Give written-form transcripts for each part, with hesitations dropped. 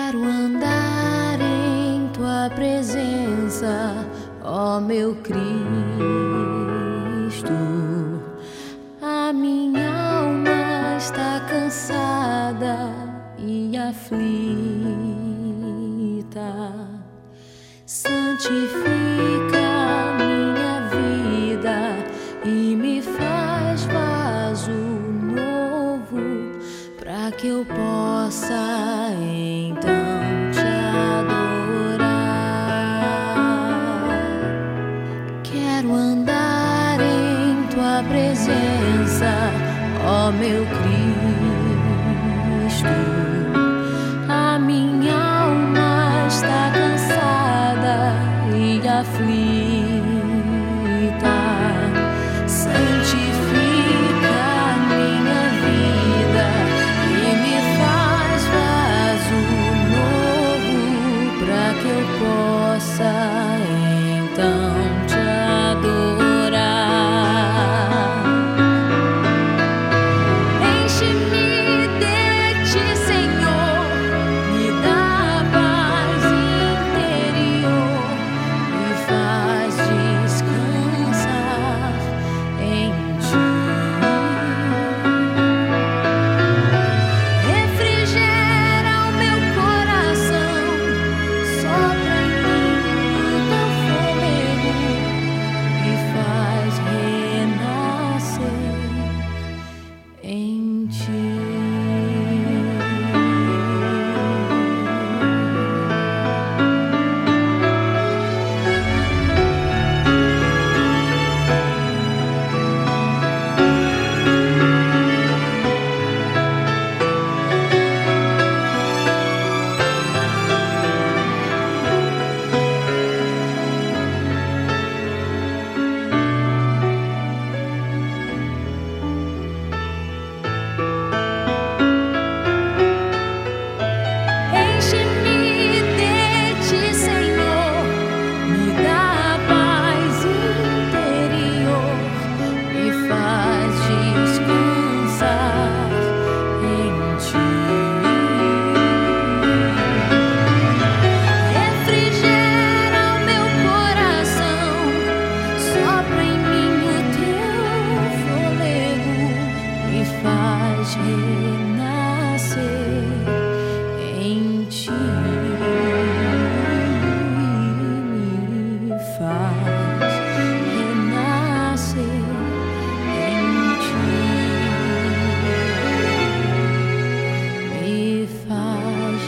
Quero andar em tua presença, ó meu Cristo. A minha alma está cansada e aflita. Santifica minha vida e me faz vaso novo, para que eu possa então te adorar. Quero andar em tua presença, ó meu Cristo. A minha alma está cansada e aflita. Santifica minha vida e me faz vaso novo, para que eu possa então te adorar. Enche-me de ti, Senhor, me dá paz interior, me faz descansar em ti. Refrigera o meu coração, sopra em mim o teu fôlego, me faz renascer em ti. Enche-me de ti, Senhor, me dá paz interior, me faz descansar em ti. Refrigera o meu coração, sopra em mim o teu fôlego, me faz renascer em ti. Me faz renascer em ti. Me faz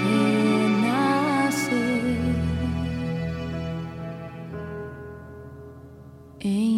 renascer em